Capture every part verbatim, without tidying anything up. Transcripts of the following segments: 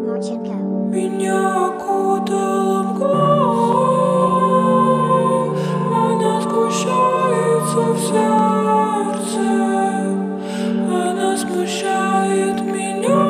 Marchenko. Меня окутала мгла, она сгущается в сердце, она смущает меня,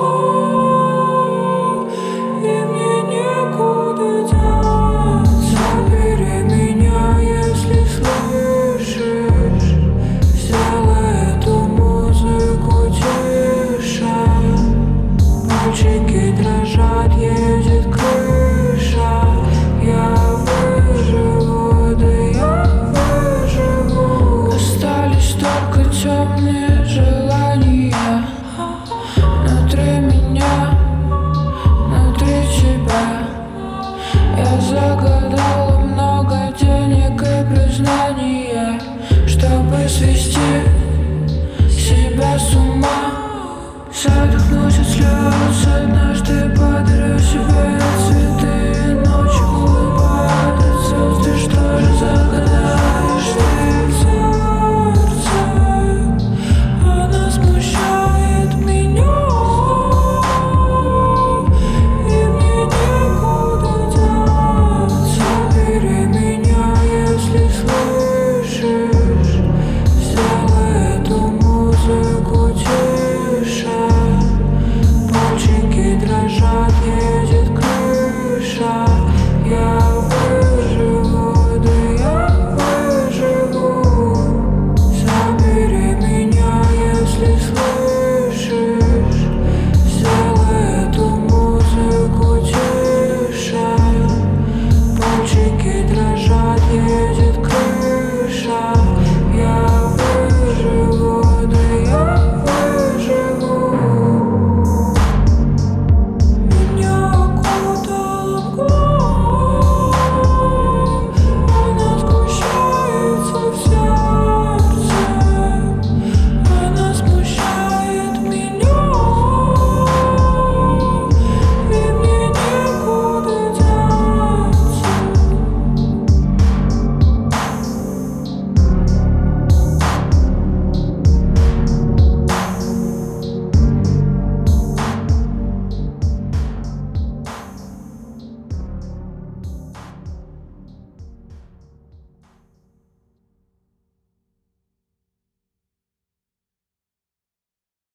и мне некуда деться. Забери меня, если слышишь, сделай эту музыку тише. Пальчики дрожат, едет крыша. Я выживу, да я выживу. Остались только темные желания внутри меня, внутри тебя. Я загадала много денег и признания, чтобы свести себя с ума. Задохнусь от слез, однажды подарю себе цвет.